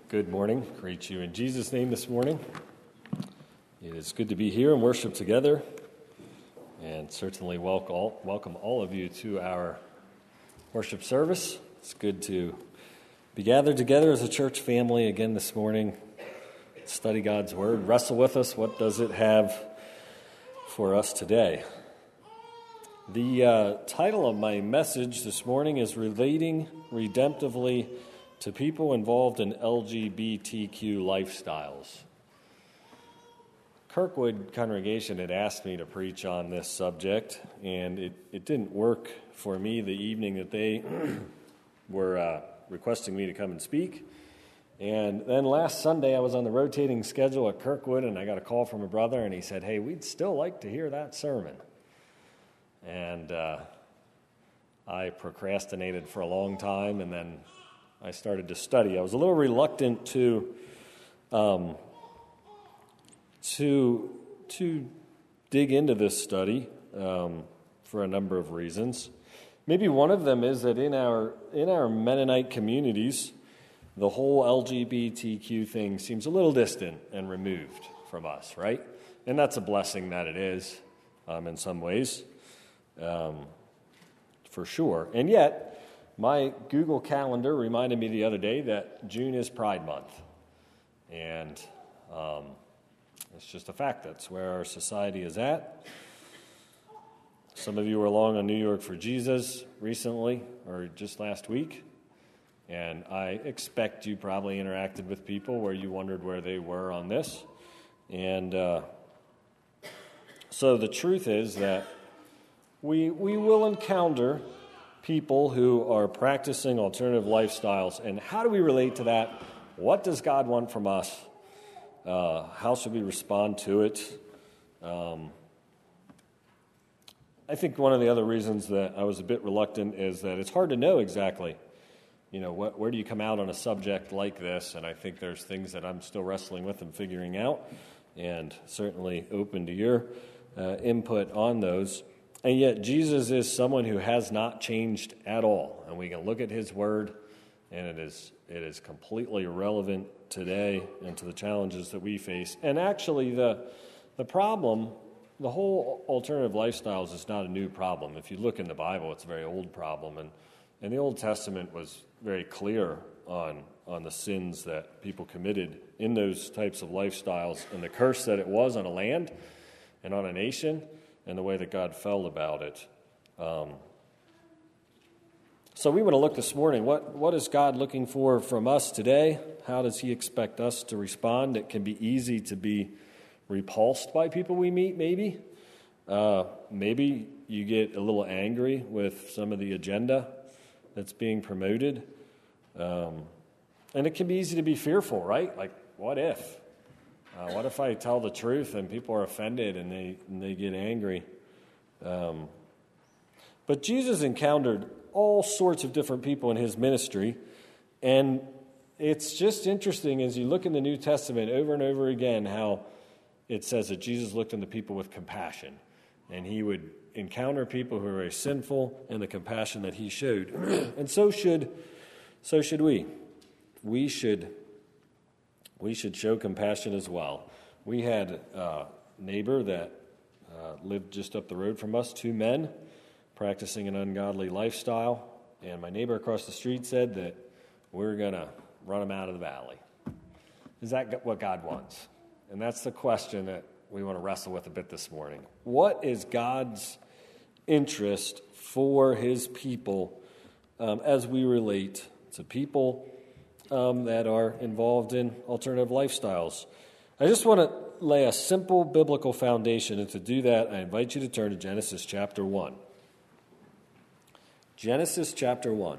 Good morning. Greet you in Jesus' name this morning. It is good to be here and worship together, and certainly welcome all of you to our worship service. It's good to be gathered together as a church family again this morning, study God's Word, wrestle with us. What does it have for us today? The title of my message this morning is Relating Redemptively to People Involved in LGBTQ Lifestyles. Kirkwood congregation had asked me to preach on this subject, and it didn't work for me the evening that they were requesting me to come and speak. And then last Sunday, I was on the rotating schedule at Kirkwood, and I got a call from a brother, and he said, "Hey, we'd still like to hear that sermon." And I procrastinated for a long time, and then I started to study. I was a little reluctant to dig into this study for a number of reasons. Maybe one of them is that in our Mennonite communities, the whole LGBTQ thing seems a little distant and removed from us, right? And that's a blessing that it is in some ways, for sure. And yet, my Google Calendar reminded me the other day that June is Pride Month. And it's just a fact. That's where our society is at. Some of you were along on New York for Jesus recently, or just last week. And I expect you probably interacted with people where you wondered where they were on this. And so the truth is that we will encounter people who are practicing alternative lifestyles. And how do we relate to that? What does God want from us? How should we respond to it? I think one of the other reasons that I was a bit reluctant is that it's hard to know exactly, where do you come out on a subject like this? And I think there's things that I'm still wrestling with and figuring out, and certainly open to your input on those. And yet Jesus is someone who has not changed at all. And we can look at his word, and it is completely relevant today and to the challenges that we face. And actually, the problem, the whole alternative lifestyles is not a new problem. If you look in the Bible, it's a very old problem. And the Old Testament was very clear on the sins that people committed in those types of lifestyles and the curse that it was on a land and on a nation, and the way that God felt about it. So we want to look this morning, what is God looking for from us today? How does he expect us to respond? It can be easy to be repulsed by people we meet, maybe. Maybe you get a little angry with some of the agenda that's being promoted. And it can be easy to be fearful, right? Like, what if? What if I tell the truth and people are offended and they get angry? But Jesus encountered all sorts of different people in his ministry, and it's just interesting as you look in the New Testament over and over again how it says that Jesus looked into people with compassion, and he would encounter people who are very sinful and the compassion that he showed. And so should we. We should show compassion as well. We had a neighbor that lived just up the road from us, two men practicing an ungodly lifestyle, and my neighbor across the street said that we're going to run them out of the valley. Is that what God wants? And that's the question that we want to wrestle with a bit this morning. What is God's interest for his people as we relate to people that are involved in alternative lifestyles? I just want to lay a simple biblical foundation, and to do that, I invite you to turn to Genesis chapter 1. Genesis chapter 1.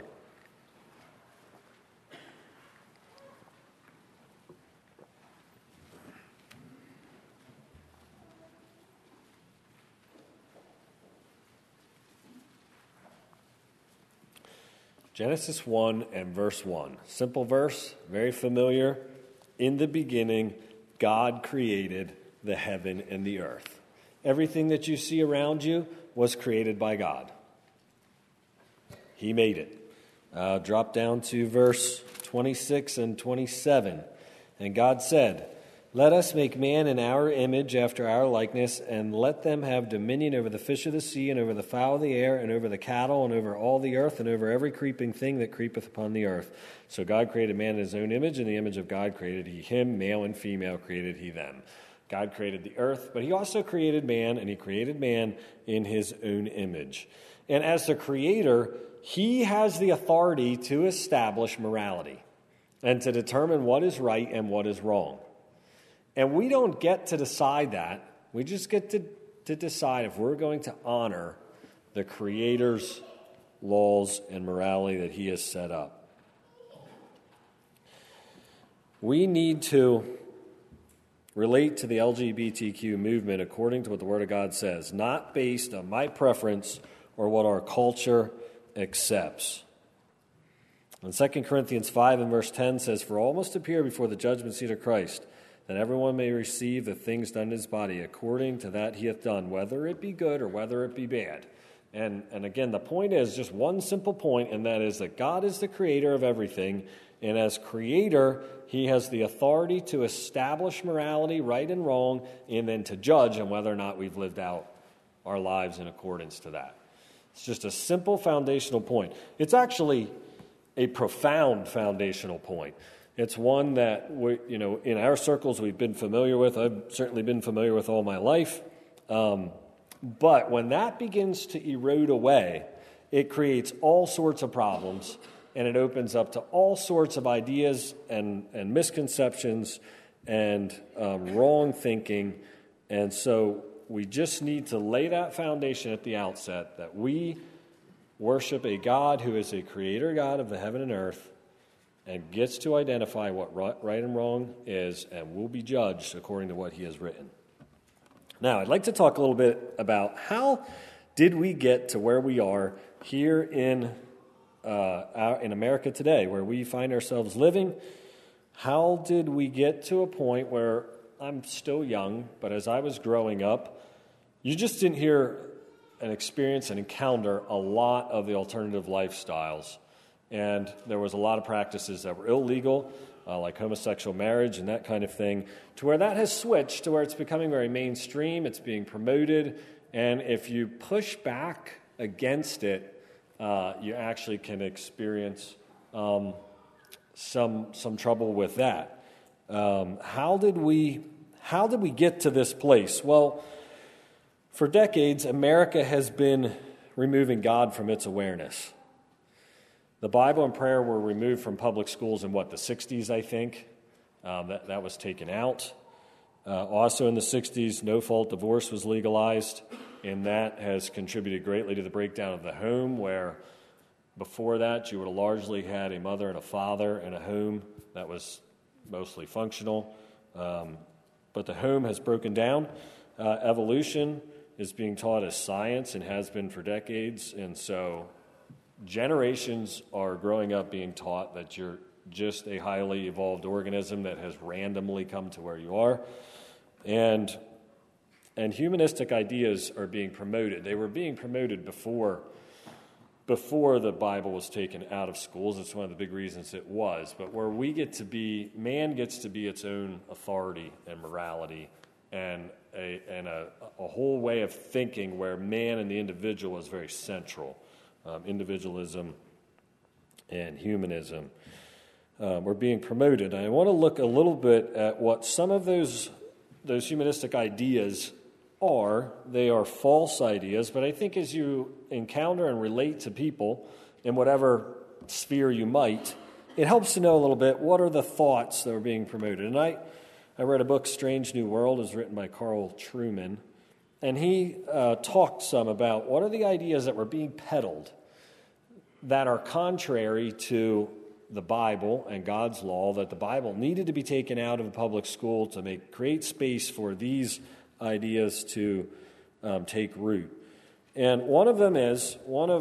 Genesis 1 and verse 1. Simple verse, very familiar. In the beginning, God created the heaven and the earth. Everything that you see around you was created by God. He made it. Drop down to verse 26 and 27. And God said, "Let us make man in our image after our likeness, and let them have dominion over the fish of the sea, and over the fowl of the air, and over the cattle, and over all the earth, and over every creeping thing that creepeth upon the earth." So God created man in his own image. In the image of God created he him, male and female created he them. God created the earth, but he also created man, and he created man in his own image. And as the creator, he has the authority to establish morality and to determine what is right and what is wrong. And we don't get to decide that. We just get to decide if we're going to honor the Creator's laws and morality that he has set up. We need to relate to the LGBTQ movement according to what the Word of God says, not based on my preference or what our culture accepts. And 2 Corinthians 5 and verse 10 says, "For all must appear before the judgment seat of Christ, that everyone may receive the things done in his body according to that he hath done, whether it be good or whether it be bad." And again, the point is just one simple point, and that is that God is the creator of everything, and as creator, he has the authority to establish morality, right and wrong, and then to judge on whether or not we've lived out our lives in accordance to that. It's just a simple foundational point. It's actually a profound foundational point. It's one that in our circles we've been familiar with. I've certainly been familiar with all my life. But when that begins to erode away, it creates all sorts of problems, and it opens up to all sorts of ideas and misconceptions and wrong thinking. And so we just need to lay that foundation at the outset that we worship a God who is a creator God of the heaven and earth and gets to identify what right and wrong is and will be judged according to what he has written. Now, I'd like to talk a little bit about how did we get to where we are here in America today, where we find ourselves living. How did we get to a point where I'm still young, but as I was growing up, you just didn't hear and experience and encounter a lot of the alternative lifestyles. And there was a lot of practices that were illegal, like homosexual marriage and that kind of thing, to where that has switched to where it's becoming very mainstream, it's being promoted, and if you push back against it, you actually can experience some trouble with that. How did we get to this place? Well, for decades, America has been removing God from its awareness. The Bible and prayer were removed from public schools in the 60s, I think. That was taken out. Also in the 60s, no-fault divorce was legalized, and that has contributed greatly to the breakdown of the home, where before that you would have largely had a mother and a father in a home that was mostly functional. But the home has broken down. Evolution is being taught as science and has been for decades, and so generations are growing up being taught that you're just a highly evolved organism that has randomly come to where you are. And humanistic ideas are being promoted. They were being promoted before the Bible was taken out of schools. It's one of the big reasons it was. But where we get to be, man gets to be its own authority and morality and a whole way of thinking where man and the individual is very central. Individualism and humanism were being promoted. And I want to look a little bit at what some of those humanistic ideas are. They are false ideas, but I think as you encounter and relate to people in whatever sphere you might, it helps to know a little bit what are the thoughts that are being promoted. And I read a book, Strange New World, is written by Carl Trueman, and he talked some about what are the ideas that were being peddled that are contrary to the Bible and God's law, that the Bible needed to be taken out of the public school to create space for these ideas to take root. And one of them is,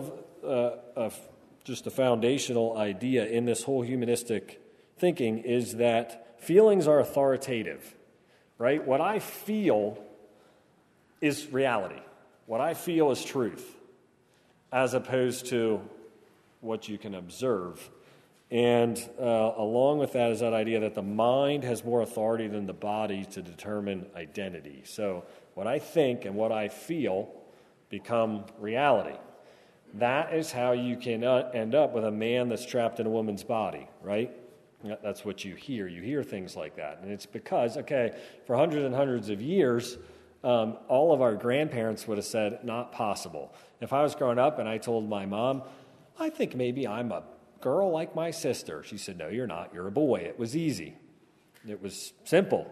just a foundational idea in this whole humanistic thinking is that feelings are authoritative, right? What I feel is reality. What I feel is truth, as opposed to what you can observe. And along with that is that idea that the mind has more authority than the body to determine identity. So what I think and what I feel become reality. That is how you can end up with a man that's trapped in a woman's body, right? That's what you hear. You hear things like that. And it's because, for hundreds and hundreds of years, all of our grandparents would have said, not possible. If I was growing up and I told my mom, I think maybe I'm a girl like my sister. She said, no, you're not. You're a boy. It was easy. It was simple.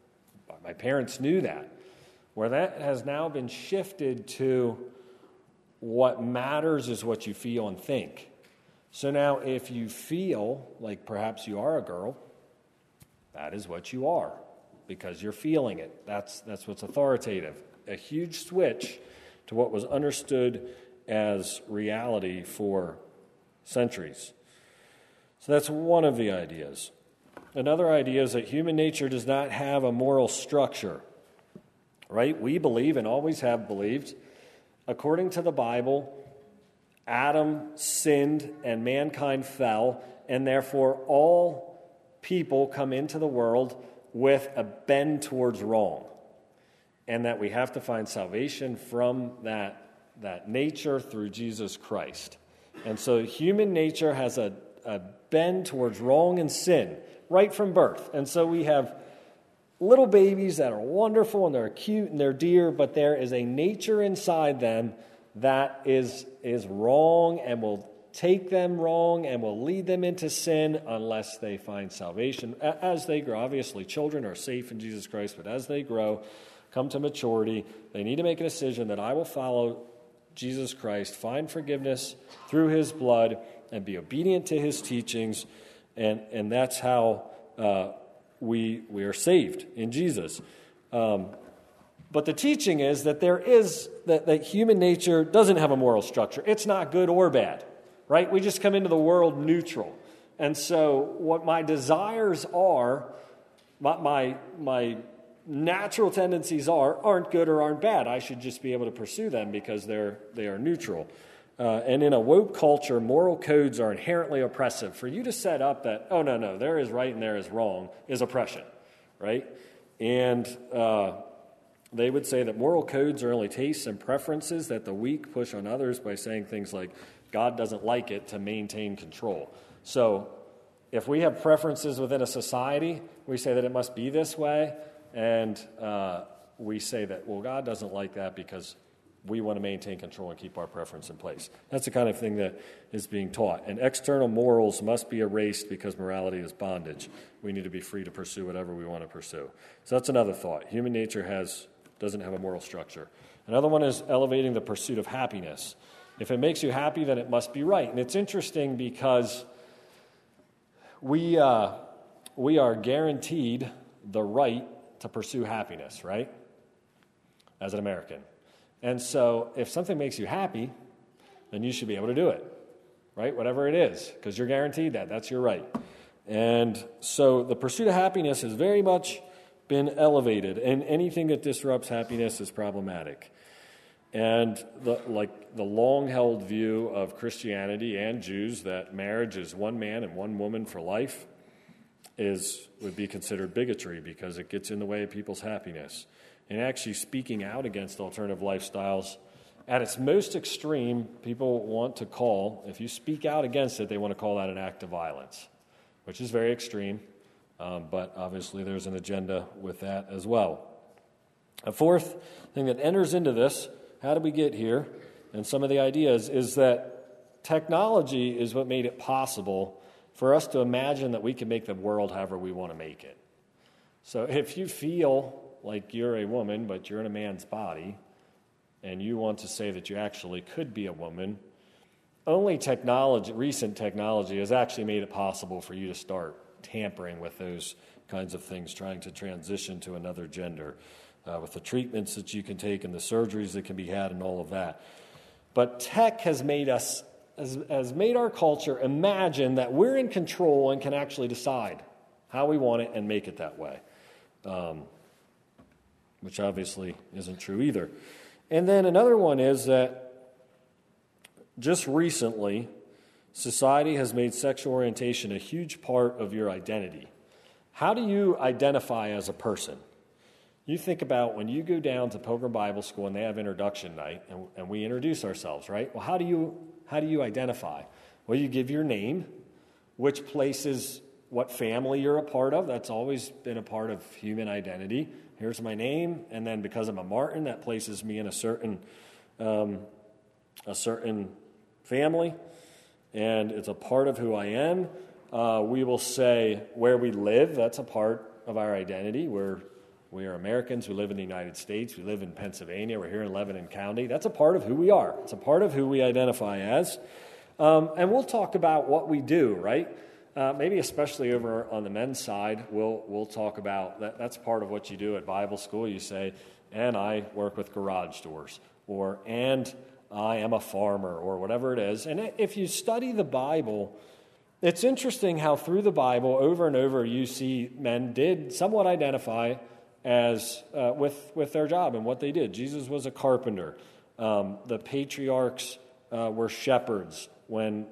My parents knew that. Where that has now been shifted to what matters is what you feel and think. So now if you feel like perhaps you are a girl, that is what you are because you're feeling it. That's what's authoritative. A huge switch to what was understood as reality for centuries. So that's one of the ideas. Another idea is that human nature does not have a moral structure, right? We believe and always have believed, according to the Bible, Adam sinned and mankind fell, and therefore all people come into the world with a bend towards wrong, and that we have to find salvation from that nature through Jesus Christ. And so human nature has a bend towards wrong and sin right from birth. And so we have little babies that are wonderful and they're cute and they're dear, but there is a nature inside them that is wrong and will take them wrong and will lead them into sin unless they find salvation. As they grow, obviously children are safe in Jesus Christ, but as they grow, come to maturity, they need to make a decision that I will follow Jesus Christ, find forgiveness through his blood, and be obedient to his teachings, and that's how we are saved in Jesus. But the teaching is that that human nature doesn't have a moral structure. It's not good or bad, right? We just come into the world neutral. And so what my desires are, my natural tendencies aren't good or aren't bad. I should just be able to pursue them because they are neutral. And in a woke culture, moral codes are inherently oppressive. For you to set up that, oh, no, there is right and there is wrong, is oppression, right? And they would say that moral codes are only tastes and preferences that the weak push on others by saying things like, God doesn't like it, to maintain control. So if we have preferences within a society, we say that it must be this way, and we say that, well, God doesn't like that because we want to maintain control and keep our preference in place. That's the kind of thing that is being taught. And external morals must be erased because morality is bondage. We need to be free to pursue whatever we want to pursue. So that's another thought. Human nature doesn't have a moral structure. Another one is elevating the pursuit of happiness. If it makes you happy, then it must be right. And it's interesting because we are guaranteed the right to pursue happiness, right? As an American. And so if something makes you happy, then you should be able to do it, right? Whatever it is, because you're guaranteed that. That's your right. And so the pursuit of happiness has very much been elevated, and anything that disrupts happiness is problematic. And the long-held view of Christianity and Jews that marriage is one man and one woman for life would be considered bigotry because it gets in the way of people's happiness. And actually speaking out against alternative lifestyles, at its most extreme, people want to call, if you speak out against it, they want to call that an act of violence, which is very extreme, but obviously there's an agenda with that as well. A fourth thing that enters into this, how did we get here, and some of the ideas, is that technology is what made it possible for us to imagine that we can make the world however we want to make it. So if you feel like you're a woman, but you're in a man's body, and you want to say that you actually could be a woman, only recent technology has actually made it possible for you to start tampering with those kinds of things, trying to transition to another gender, with the treatments that you can take and the surgeries that can be had and all of that. But tech has made our culture imagine that we're in control and can actually decide how we want it and make it that way. Which obviously isn't true either. And then another one is that just recently, Society has made sexual orientation a huge part of your identity. How do you identify as a person? You think about when you go down to Pilgrim Bible School and they have introduction night, and we introduce ourselves, right? Well, how do you identify? Well, you give your name, which places, what family you're a part of. That's always been a part of human identity. Here's my name, and then because I'm a Martin, that places me in a certain family, and it's a part of who I am. We will say where we live. That's a part of our identity. We are Americans. We live in the United States. We live in Pennsylvania. We're here in Lebanon County. That's a part of who we are. It's a part of who we identify as. And we'll talk about what we do, right? Maybe especially over on the men's side, we'll talk about that. That's part of what you do at Bible school. You say, and I work with garage doors, or and I am a farmer, or whatever it is. And if you study the Bible, it's interesting how through the Bible, over and over, you see men did somewhat identify as with their job and what they did. Jesus was a carpenter. The patriarchs were shepherds. When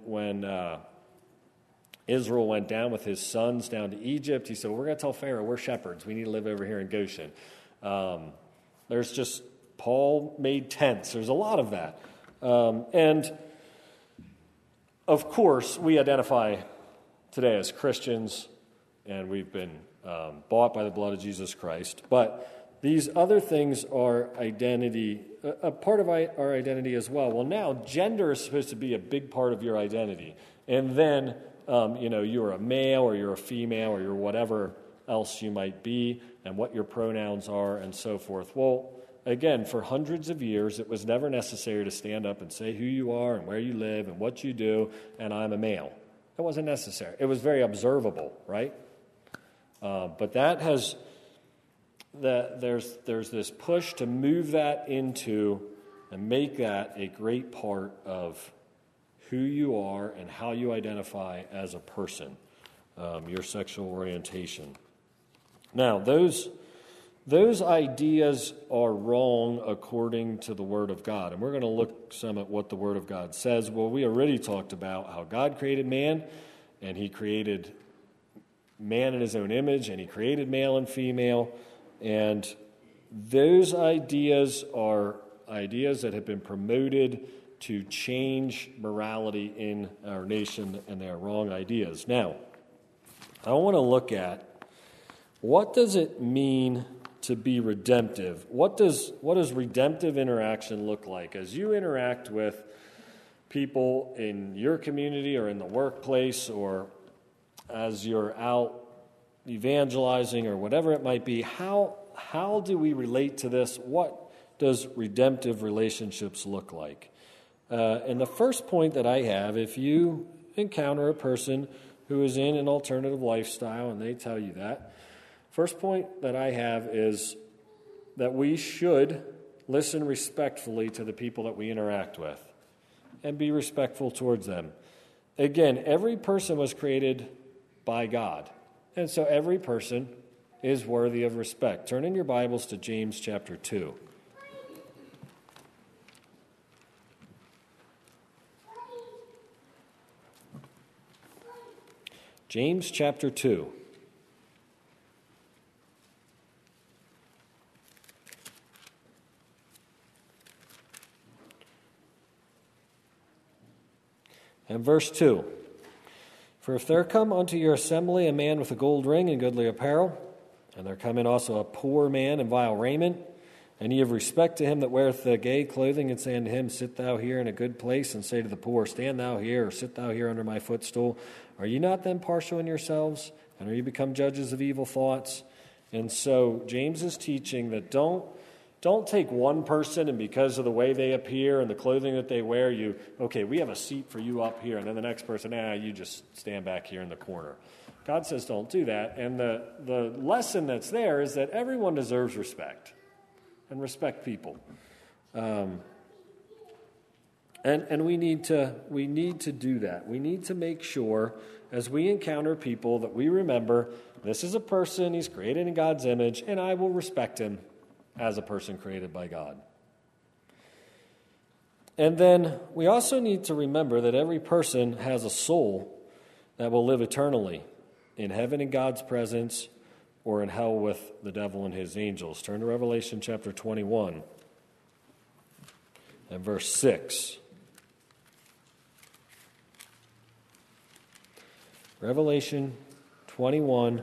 Israel went down with his sons down to Egypt, he said, well, we're going to tell Pharaoh we're shepherds. We need to live over here in Goshen. There's just, Paul made tents. There's a lot of that. And, of course, we identify today as Christians, and we've been bought by the blood of Jesus Christ. But these other things are identity, a part of our identity as well. Well, now, gender is supposed to be a big part of your identity. And then, you're a male or you're a female or you're whatever else you might be, and what your pronouns are and so forth. Well, again, for hundreds of years, it was never necessary to stand up and say who you are and where you live and what you do, and I'm a male. It wasn't necessary. It was very observable, right? But that has, there's this push to move that into and make that a great part of who you are and how you identify as a person, your sexual orientation. Now, those ideas are wrong according to the Word of God. And we're going to look some at what the Word of God says. Well, we already talked about how God created man, and he created man in his own image, and he created male and female. And those ideas are ideas that have been promoted to change morality in our nation, and they are wrong ideas. Now, I want to look at what does it mean to be redemptive? What does redemptive interaction look like? As you interact with people in your community or in the workplace, or as you're out evangelizing or whatever it might be, how do we relate to this? What does redemptive relationships look like? And the first point that I have, if you encounter a person who is in an alternative lifestyle and they tell you that, first point that I have is that we should listen respectfully to the people that we interact with and be respectful towards them. Again, every person was created by God, and so every person is worthy of respect. Turn in your Bibles to James chapter 2. James chapter 2. And verse 2. For if there come unto your assembly a man with a gold ring and goodly apparel, and there come in also a poor man in vile raiment, and ye have respect to him that weareth the gay clothing, and say unto him, sit thou here in a good place, and say to the poor, stand thou here, or sit thou here under my footstool, are ye not then partial in yourselves, and are ye become judges of evil thoughts? And so James is teaching that don't take one person, and because of the way they appear and the clothing that they wear, we have a seat for you up here, and then the next person, you just stand back here in the corner. God says don't do that, and the lesson that's there is that everyone deserves respect, and respect people. And we need to do that. We need to make sure as we encounter people that we remember this is a person, he's created in God's image, and I will respect him as a person created by God. And then we also need to remember that every person has a soul that will live eternally in heaven in God's presence or in hell with the devil and his angels. Turn to Revelation chapter 21 and verse 6. Revelation 21,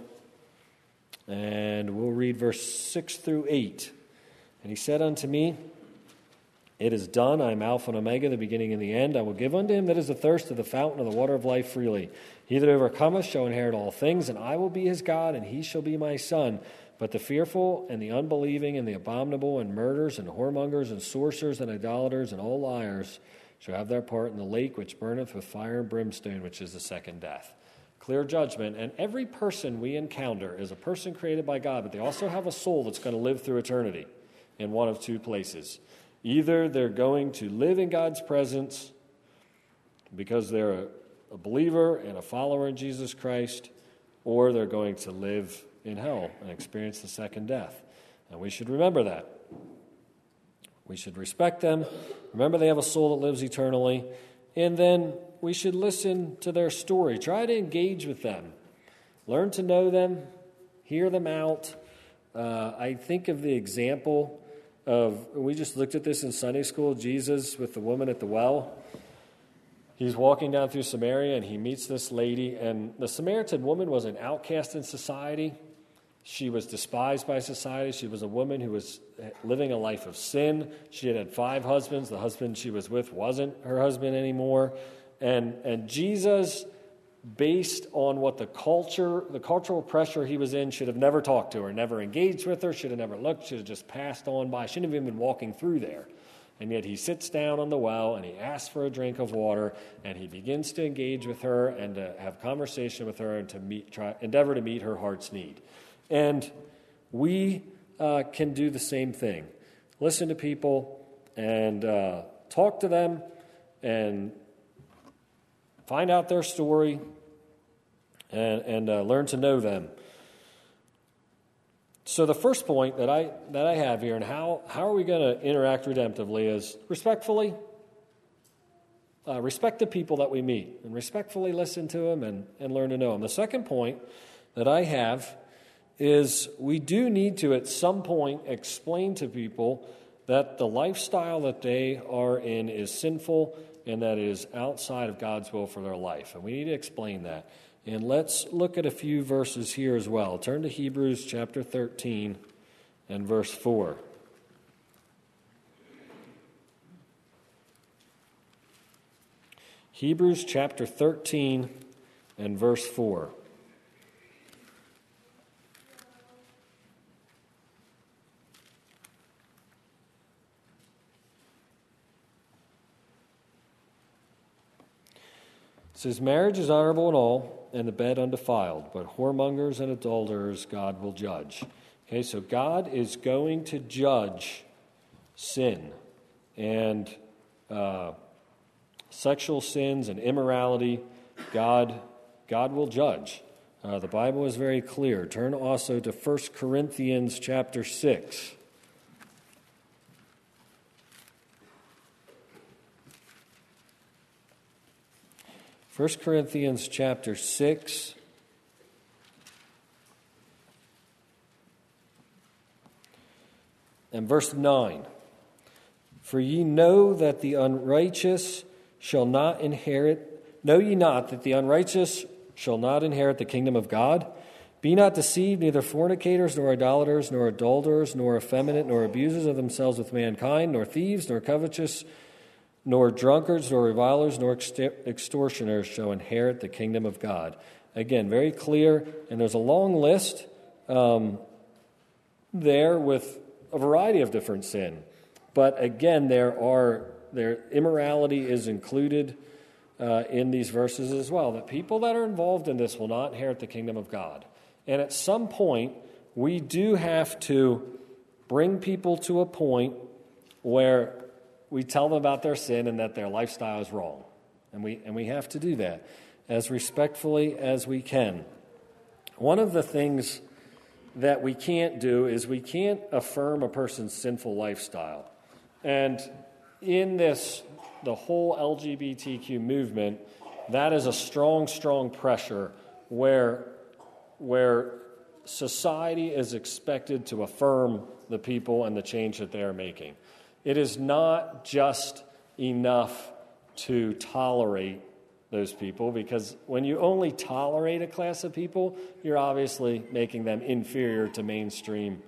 and we'll read verse 6 through 8. And he said unto me, It is done. I am Alpha and Omega, the beginning and the end. I will give unto him that is athirst of the fountain of the water of life freely. He that overcometh shall inherit all things, and I will be his God, and he shall be my son. But the fearful and the unbelieving and the abominable and murderers and whoremongers and sorcerers and idolaters and all liars shall have their part in the lake which burneth with fire and brimstone, which is the second death. Clear judgment. And every person we encounter is a person created by God, but they also have a soul that's going to live through eternity in one of two places. Either they're going to live in God's presence because they're a believer and a follower in Jesus Christ, or they're going to live in hell and experience the second death. And we should remember that. We should respect them. Remember they have a soul that lives eternally. And then we should listen to their story. Try to engage with them. Learn to know them. Hear them out. I think of the example of, we just looked at this in Sunday school, Jesus with the woman at the well. He's walking down through Samaria and he meets this lady. And the Samaritan woman was an outcast in society. She was despised by society. She was a woman who was living a life of sin. She had 5 husbands. The husband she was with wasn't her husband anymore. And Jesus, based on what the cultural pressure he was in, should have never talked to her, never engaged with her, should have never looked, should have just passed on by, shouldn't have even been walking through there. And yet he sits down on the well and he asks for a drink of water and he begins to engage with her and to have conversation with her and to endeavor to meet her heart's need. And we can do the same thing. Listen to people and talk to them and find out their story and learn to know them. So the first point that I have here, and how are we going to interact redemptively, is respectfully. Respect the people that we meet, and respectfully listen to them and learn to know them. The second point that I have is we do need to, at some point, explain to people that the lifestyle that they are in is sinful and that it is outside of God's will for their life. And we need to explain that. And let's look at a few verses here as well. Turn to Hebrews chapter 13 and verse 4. Hebrews chapter 13 and verse 4. It says, marriage is honorable in all, and the bed undefiled, but whoremongers and adulterers God will judge. Okay, so God is going to judge sin and sexual sins and immorality. God will judge. The Bible is very clear. Turn also to 1 Corinthians chapter 6. 1 Corinthians chapter 6, and verse 9. For ye know that the unrighteous shall not inherit, know ye not that the unrighteous shall not inherit the kingdom of God? Be not deceived, neither fornicators, nor idolaters, nor adulterers, nor effeminate, nor abusers of themselves with mankind, nor thieves, nor covetous, nor drunkards, nor revilers, nor extortioners shall inherit the kingdom of God. Again, very clear, and there's a long list there with a variety of different sin. But again, immorality is included in these verses as well. That people that are involved in this will not inherit the kingdom of God. And at some point, we do have to bring people to a point where we tell them about their sin and that their lifestyle is wrong. And we have to do that as respectfully as we can. One of the things that we can't do is we can't affirm a person's sinful lifestyle. And in this the whole LGBTQ movement, that is a strong, strong pressure where society is expected to affirm the people and the change that they are making. It is not just enough to tolerate those people, because when you only tolerate a class of people, you're obviously making them inferior to mainstream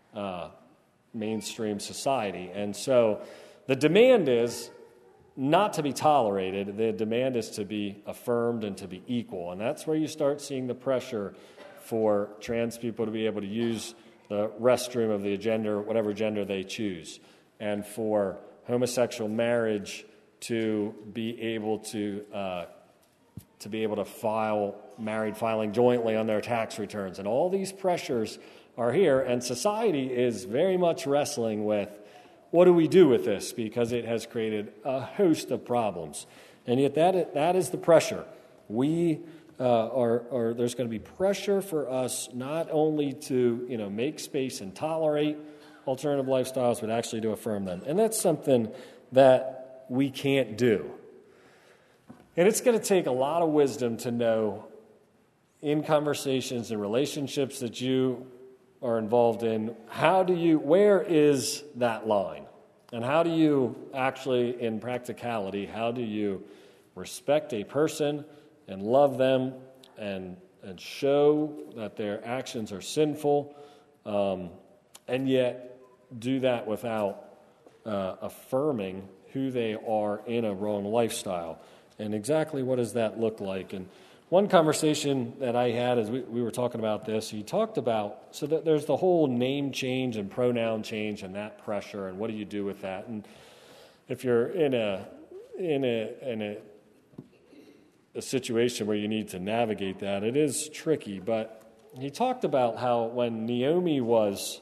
society. And so the demand is not to be tolerated. The demand is to be affirmed and to be equal. And that's where you start seeing the pressure for trans people to be able to use the restroom of the gender, whatever gender they choose, and for homosexual marriage to be able to file married filing jointly on their tax returns. And all these pressures are here, and society is very much wrestling with, what do we do with this? Because it has created a host of problems. And yet that is the pressure. There's going to be pressure for us not only to, make space and tolerate alternative lifestyles, but actually to affirm them. And that's something that we can't do. And it's going to take a lot of wisdom to know, in conversations and relationships that you are involved in, where is that line? And how do you actually, in practicality, how do you respect a person and love them and show that their actions are sinful, and yet do that without affirming who they are in a wrong lifestyle? And exactly what does that look like? And one conversation that I had as we were talking about this, he talked about, so that there's the whole name change and pronoun change and that pressure, and what do you do with that? And if you're in a situation where you need to navigate that, it is tricky. But he talked about how when Naomi in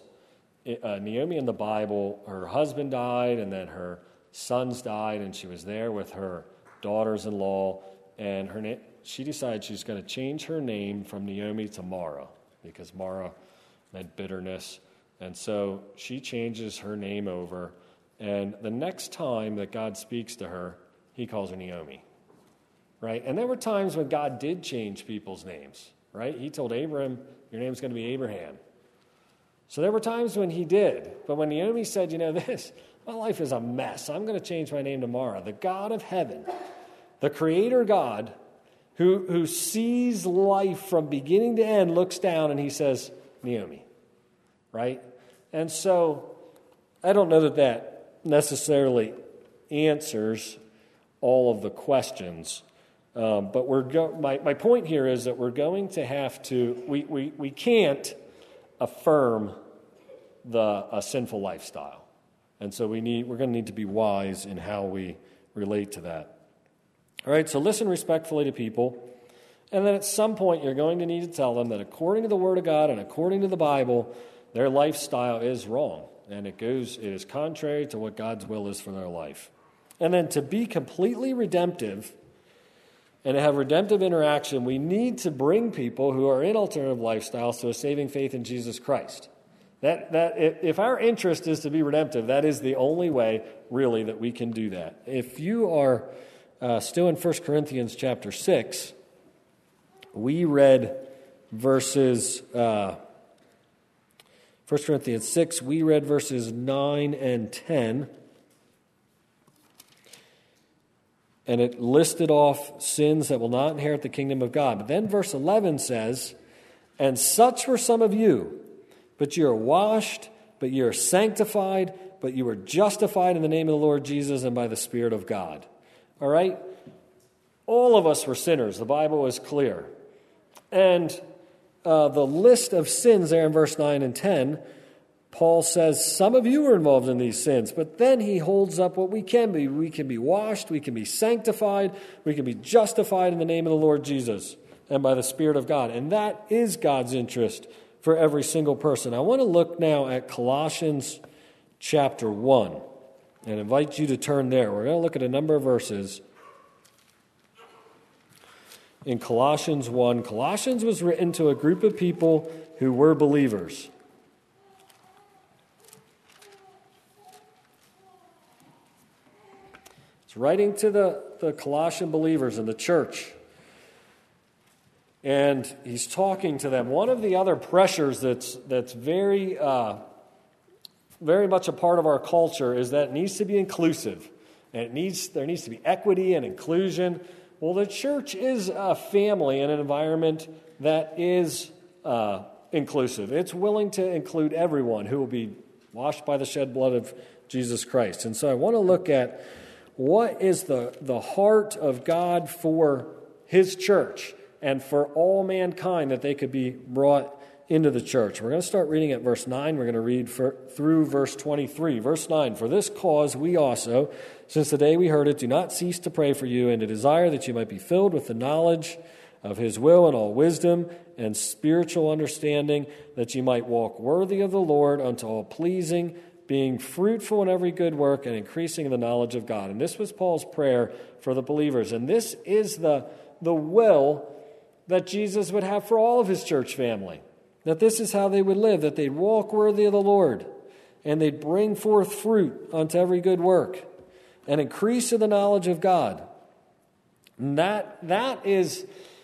the Bible, her husband died, and then her sons died, and she was there with her daughters-in-law, and she decided she's going to change her name from Naomi to Mara, because Mara meant bitterness. And so she changes her name over, and the next time that God speaks to her, he calls her Naomi, right? And there were times when God did change people's names, right? He told Abram, your name's going to be Abraham. So there were times when he did. But when Naomi said, my life is a mess, I'm going to change my name to Mara, the God of heaven, the Creator God, who sees life from beginning to end, looks down and he says, Naomi, right? And so I don't know that necessarily answers all of the questions, but my point here is that we're going to have to, we can't affirm a sinful lifestyle. And so we're going to need to be wise in how we relate to that. All right, so listen respectfully to people, and then at some point you're going to need to tell them that according to the Word of God and according to the Bible, their lifestyle is wrong, and it is contrary to what God's will is for their life. And then to be completely redemptive and to have redemptive interaction, we need to bring people who are in alternative lifestyles to a saving faith in Jesus Christ. If our interest is to be redemptive, that is the only way, really, that we can do that. If you are still in 1 Corinthians chapter 6, we read verses, 1 Corinthians 6, we read verses 9 and 10, and it listed off sins that will not inherit the kingdom of God. But then verse 11 says, and such were some of you, but you are washed, but you are sanctified, but you are justified in the name of the Lord Jesus and by the Spirit of God. All right? All of us were sinners. The Bible is clear. And the list of sins there in verse 9 and 10, Paul says some of you were involved in these sins, but then he holds up what we can be. We can be washed, we can be sanctified, we can be justified in the name of the Lord Jesus and by the Spirit of God. And that is God's interest for every single person. I want to look now at Colossians chapter 1 and invite you to turn there. We're going to look at a number of verses in Colossians 1. Colossians was written to a group of people who were believers. It's writing to the Colossian believers in the church. And he's talking to them. One of the other pressures that's very much a part of our culture is that it needs to be inclusive. And there needs to be equity and inclusion. Well, the church is a family and an environment that is inclusive. It's willing to include everyone who will be washed by the shed blood of Jesus Christ. And so I want to look at what is the heart of God for his church and for all mankind, that they could be brought into the church. We're going to start reading at verse 9. We're going to read through verse 23. Verse 9, "For this cause we also, since the day we heard it, do not cease to pray for you and to desire that you might be filled with the knowledge of his will and all wisdom and spiritual understanding, that you might walk worthy of the Lord unto all pleasing, being fruitful in every good work and increasing in the knowledge of God." And this was Paul's prayer for the believers. And this is the will that Jesus would have for all of his church family. That this is how they would live, that they'd walk worthy of the Lord, and they'd bring forth fruit unto every good work, and increase in the knowledge of God. And that is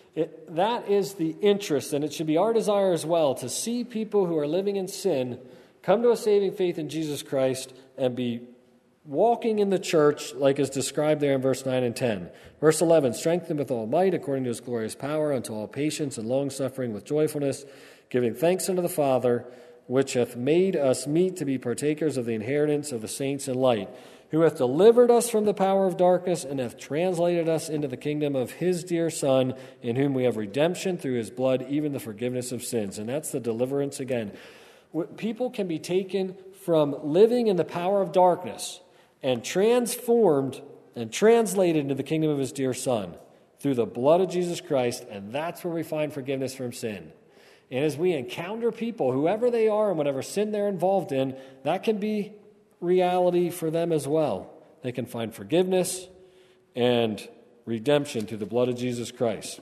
the interest, and it should be our desire as well, to see people who are living in sin come to a saving faith in Jesus Christ and be walking in the church like is described there in verse 9 and 10. Verse 11, "Strengthened with all might according to his glorious power unto all patience and long-suffering with joyfulness, giving thanks unto the Father, which hath made us meet to be partakers of the inheritance of the saints in light, who hath delivered us from the power of darkness and hath translated us into the kingdom of his dear Son, in whom we have redemption through his blood, even the forgiveness of sins." And that's the deliverance again. People can be taken from living in the power of darkness and transformed and translated into the kingdom of his dear Son through the blood of Jesus Christ, and that's where we find forgiveness from sin. And as we encounter people, whoever they are and whatever sin they're involved in, that can be reality for them as well. They can find forgiveness and redemption through the blood of Jesus Christ.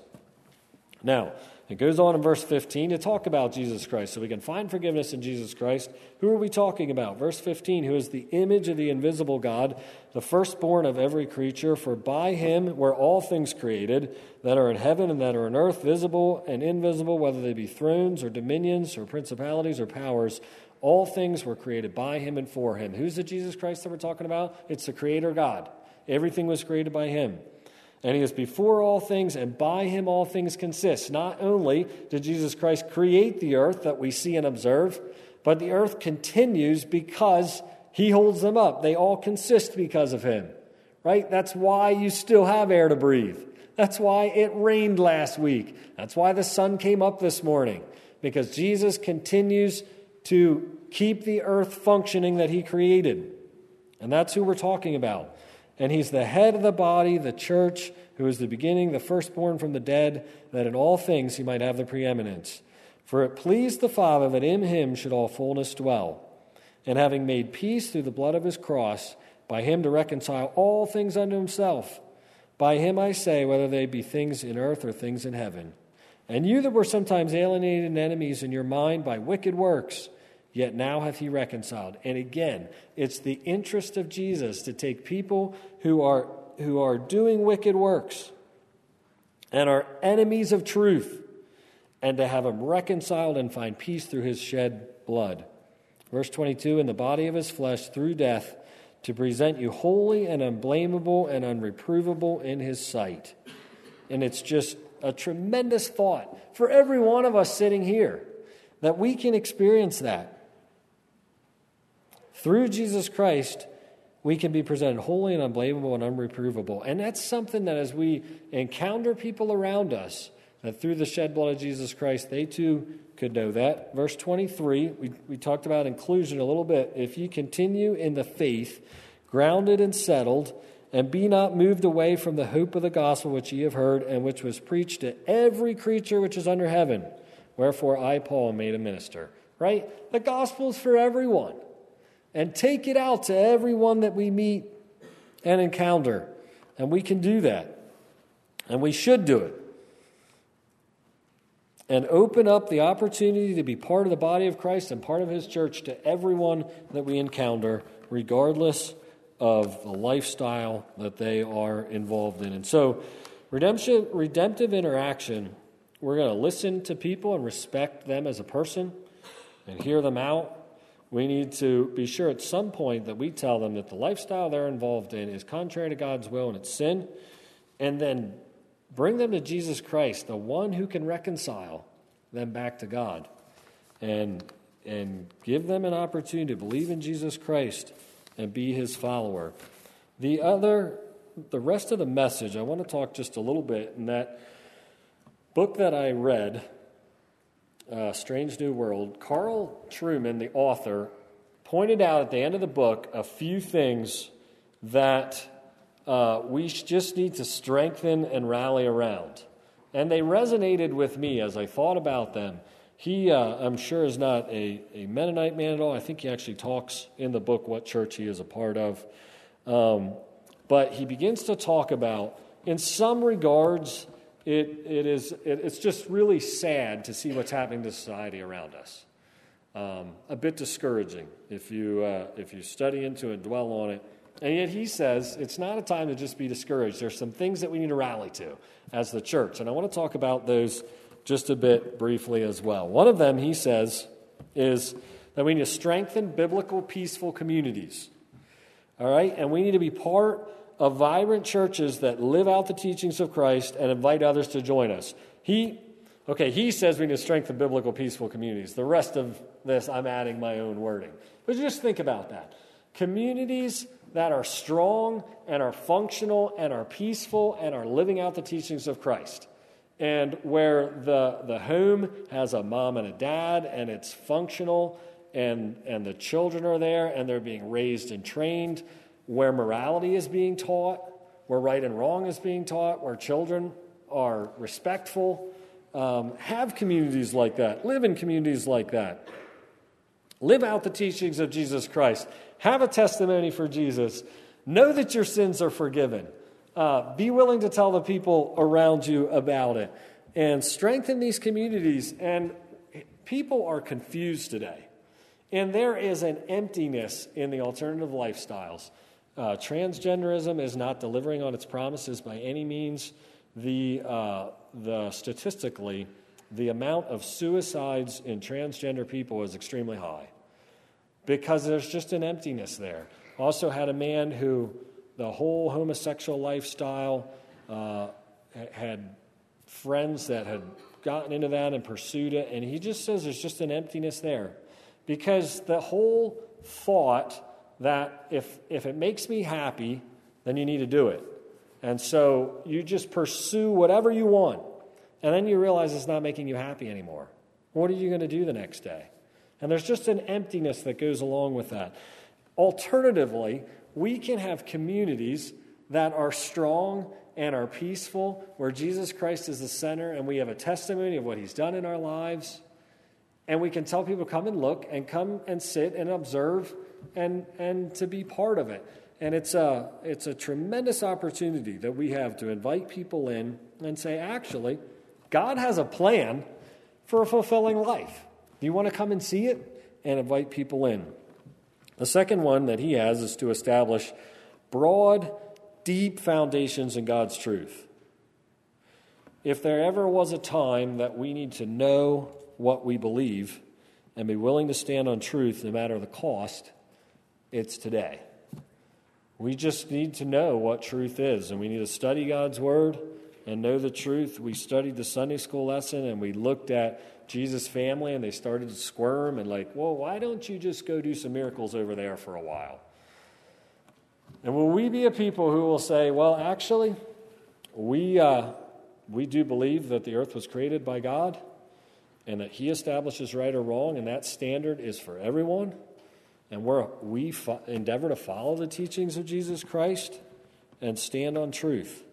Now, it goes on in verse 15 to talk about Jesus Christ. So we can find forgiveness in Jesus Christ. Who are we talking about? Verse 15, "Who is the image of the invisible God, the firstborn of every creature, for by him were all things created, that are in heaven and that are on earth, visible and invisible, whether they be thrones or dominions or principalities or powers. All things were created by him and for him." Who's the Jesus Christ that we're talking about? It's the Creator God. Everything was created by him. "And he is before all things, and by him all things consist." Not only did Jesus Christ create the earth that we see and observe, but the earth continues because he holds them up. They all consist because of him, right? That's why you still have air to breathe. That's why it rained last week. That's why the sun came up this morning, because Jesus continues to keep the earth functioning that he created. And that's who we're talking about. And he's the head of the body, the church, who is the beginning, the firstborn from the dead, that in all things he might have the preeminence. For it pleased the Father that in him should all fullness dwell. And having made peace through the blood of his cross, by him to reconcile all things unto himself. By him I say, whether they be things in earth or things in heaven. And you that were sometimes alienated and enemies in your mind by wicked works, yet now hath he reconciled. And again, it's the interest of Jesus to take people who are doing wicked works and are enemies of truth, and to have them reconciled and find peace through his shed blood. Verse 22, "In the body of his flesh through death, to present you holy and unblameable and unreprovable in his sight." And it's just a tremendous thought for every one of us sitting here, that we can experience that. Through Jesus Christ, we can be presented holy and unblameable and unreprovable. And that's something that as we encounter people around us, that through the shed blood of Jesus Christ, they too could know that. Verse 23, we talked about inclusion a little bit. "If ye continue in the faith, grounded and settled, and be not moved away from the hope of the gospel which ye have heard, and which was preached to every creature which is under heaven. Wherefore I, Paul, am made a minister." Right? The gospel is for everyone. And take it out to everyone that we meet and encounter. And we can do that. And we should do it. And open up the opportunity to be part of the body of Christ and part of his church to everyone that we encounter, regardless of the lifestyle that they are involved in. And so, redemptive interaction, we're going to listen to people and respect them as a person and hear them out. We need to be sure at some point that we tell them that the lifestyle they're involved in is contrary to God's will and it's sin, and then bring them to Jesus Christ, the one who can reconcile them back to God, and give them an opportunity to believe in Jesus Christ and be his follower. The rest of the message, I want to talk just a little bit in that book that I read, Strange New World. Carl Trueman, the author, pointed out at the end of the book a few things that we just need to strengthen and rally around. And they resonated with me as I thought about them. He, I'm sure, is not a Mennonite man at all. I think he actually talks in the book what church he is a part of. But he begins to talk about, in some regards, it's just really sad to see what's happening to society around us. A bit discouraging if you study into it and dwell on it. And yet he says it's not a time to just be discouraged. There's some things that we need to rally to as the church. And I want to talk about those just a bit briefly as well. One of them, he says, is that we need to strengthen biblical, peaceful communities. All right? And we need to be part of vibrant churches that live out the teachings of Christ and invite others to join us. He says we need to strengthen biblical, peaceful communities. The rest of this, I'm adding my own wording. But just think about that. Communities that are strong and are functional and are peaceful and are living out the teachings of Christ. And where the home has a mom and a dad and it's functional and the children are there and they're being raised and trained, where morality is being taught, where right and wrong is being taught, where children are respectful. Have communities like that. Live in communities like that. Live out the teachings of Jesus Christ. Have a testimony for Jesus. Know that your sins are forgiven. Be willing to tell the people around you about it. And strengthen these communities. And people are confused today. And there is an emptiness in the alternative lifestyles. Transgenderism is not delivering on its promises by any means. Statistically, the amount of suicides in transgender people is extremely high because there's just an emptiness there. Also had a man who the whole homosexual lifestyle had friends that had gotten into that and pursued it, and he just says there's just an emptiness there because the whole thought that if it makes me happy, then you need to do it. And so you just pursue whatever you want, and then you realize it's not making you happy anymore. What are you going to do the next day? And there's just an emptiness that goes along with that. Alternatively, we can have communities that are strong and are peaceful, where Jesus Christ is the center, and we have a testimony of what he's done in our lives, and we can tell people, come and look, and come and sit and observe, and to be part of it. And it's a tremendous opportunity that we have to invite people in and say, actually, God has a plan for a fulfilling life. Do you want to come and see it? And invite people in. The second one that he has is to establish broad, deep foundations in God's truth. If there ever was a time that we need to know what we believe and be willing to stand on truth no matter the cost, it's today. We just need to know what truth is, and we need to study God's Word and know the truth. We studied the Sunday school lesson, and we looked at Jesus' family, and they started to squirm and like, well, why don't you just go do some miracles over there for a while? And will we be a people who will say, well, actually, we do believe that the earth was created by God and that he establishes right or wrong, and that standard is for everyone? And we endeavor to follow the teachings of Jesus Christ and stand on truth.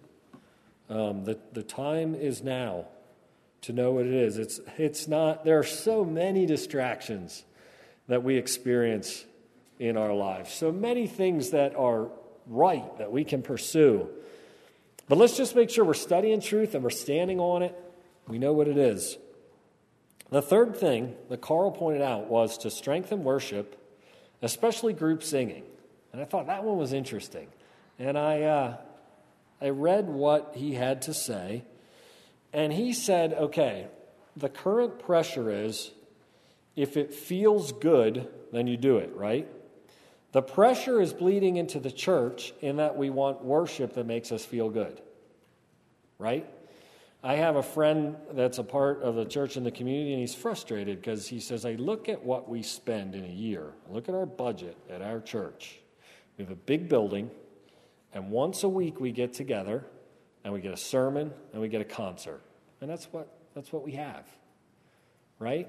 The time is now to know what it is. It's not. There are so many distractions that we experience in our lives. So many things that are right that we can pursue. But let's just make sure we're studying truth and we're standing on it. We know what it is. The third thing that Carl pointed out was to strengthen worship, especially group singing. And I thought that one was interesting. And I read what he had to say, and he said, okay, the current pressure is if it feels good, then you do it, right? The pressure is bleeding into the church in that we want worship that makes us feel good, right? I have a friend that's a part of the church in the community, and he's frustrated because he says, I look at what we spend in a year. Look at our budget at our church. We have a big building, and once a week we get together, and we get a sermon, and we get a concert. And that's what we have, right?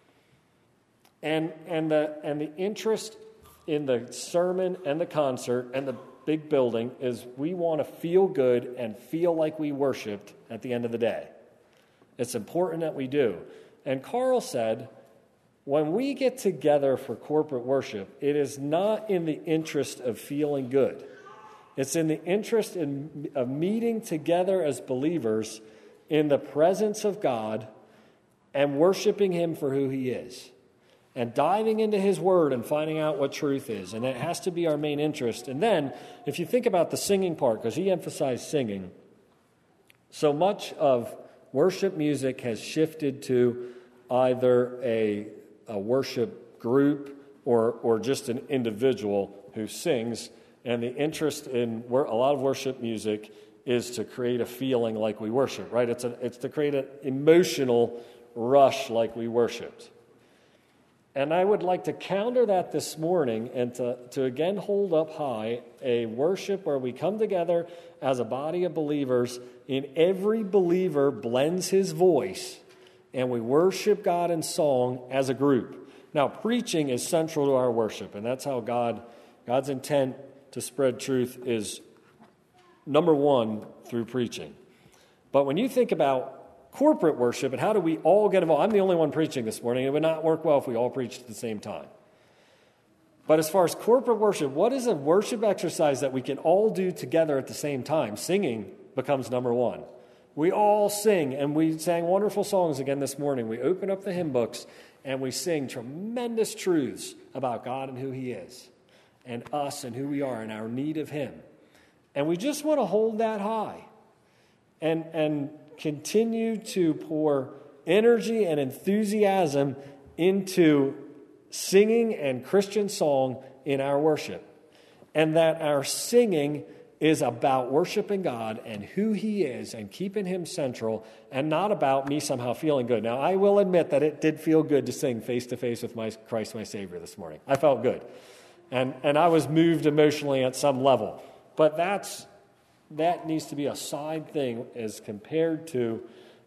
And the interest in the sermon and the concert and the big building is we want to feel good and feel like we worshiped at the end of the day. It's important that we do. And Carl said, when we get together for corporate worship, it is not in the interest of feeling good. It's in the interest of meeting together as believers in the presence of God and worshiping Him for who He is. And diving into His Word and finding out what truth is. And it has to be our main interest. And then, if you think about the singing part, because he emphasized singing, so much of worship music has shifted to either a worship group or just an individual who sings. And the interest in a lot of worship music is to create a feeling like we worship, right? It's to create an emotional rush like we worshiped. And I would like to counter that this morning and to again hold up high a worship where we come together as a body of believers, and every believer blends his voice, and we worship God in song as a group. Now, preaching is central to our worship, and that's how God's intent to spread truth is, number one, through preaching. But when you think about corporate worship, and how do we all get involved? I'm the only one preaching this morning. It would not work well if we all preached at the same time. But as far as corporate worship, what is a worship exercise that we can all do together at the same time? Singing becomes number one. We all sing, and we sang wonderful songs again this morning. We open up the hymn books, and we sing tremendous truths about God and who He is, and us and who we are, and our need of Him. And we just want to hold that high. And continue to pour energy and enthusiasm into singing and Christian song in our worship. And that our singing is about worshiping God and who He is and keeping Him central, and not about me somehow feeling good. Now, I will admit that it did feel good to sing Face to Face with my Christ, my Savior this morning. I felt good. And I was moved emotionally at some level. But that needs to be a side thing as compared to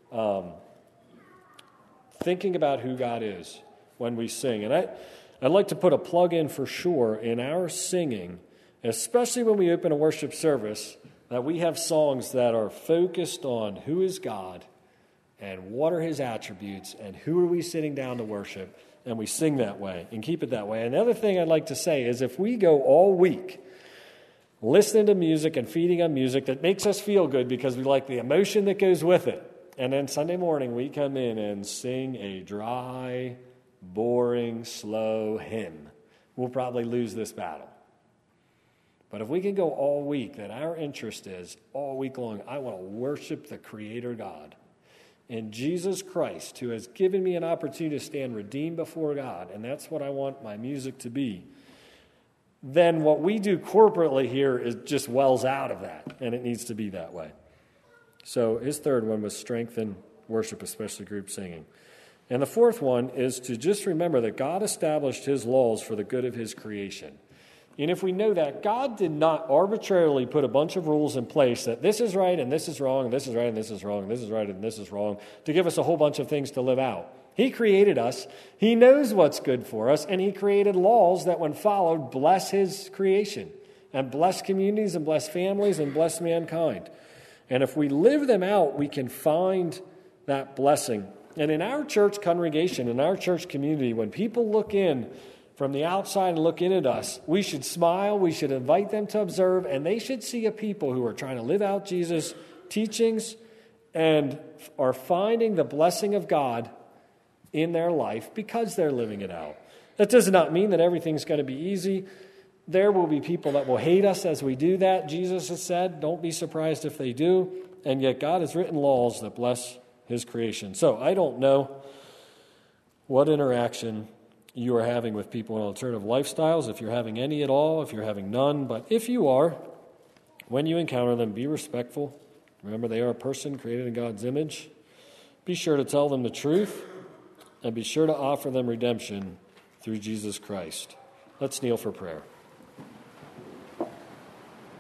thinking about who God is when we sing. And I'd like to put a plug in for sure in our singing, especially when we open a worship service, that we have songs that are focused on who is God and what are His attributes and who are we sitting down to worship, and we sing that way and keep it that way. Another thing I'd like to say is if we go all week listening to music and feeding on music that makes us feel good because we like the emotion that goes with it, and then Sunday morning we come in and sing a dry, boring, slow hymn, we'll probably lose this battle. But if we can go all week, that our interest is all week long, I want to worship the Creator God and Jesus Christ, who has given me an opportunity to stand redeemed before God, and that's what I want my music to be, then what we do corporately here is just wells out of that, and it needs to be that way. So his third one was strengthen worship, especially group singing. And the fourth one is to just remember that God established His laws for the good of His creation. And if we know that, God did not arbitrarily put a bunch of rules in place that this is right and this is wrong, and this is right and this is wrong, and this is right and this is wrong, to give us a whole bunch of things to live out. He created us. He knows what's good for us, and He created laws that, when followed, bless His creation and bless communities and bless families and bless mankind. And if we live them out, we can find that blessing. And in our church congregation, in our church community, when people look in from the outside and look in at us, we should smile, we should invite them to observe, and they should see a people who are trying to live out Jesus' teachings and are finding the blessing of God in their life because they're living it out. That does not mean that everything's going to be easy. There will be people that will hate us as we do that. Jesus has said, don't be surprised if they do. And yet God has written laws that bless his creation. So I don't know what interaction you are having with people in alternative lifestyles, if you're having any at all, if you're having none. But if you are, when you encounter them, be respectful. Remember, they are a person created in God's image. Be sure to tell them the truth, and be sure to offer them redemption through Jesus Christ. Let's kneel for prayer.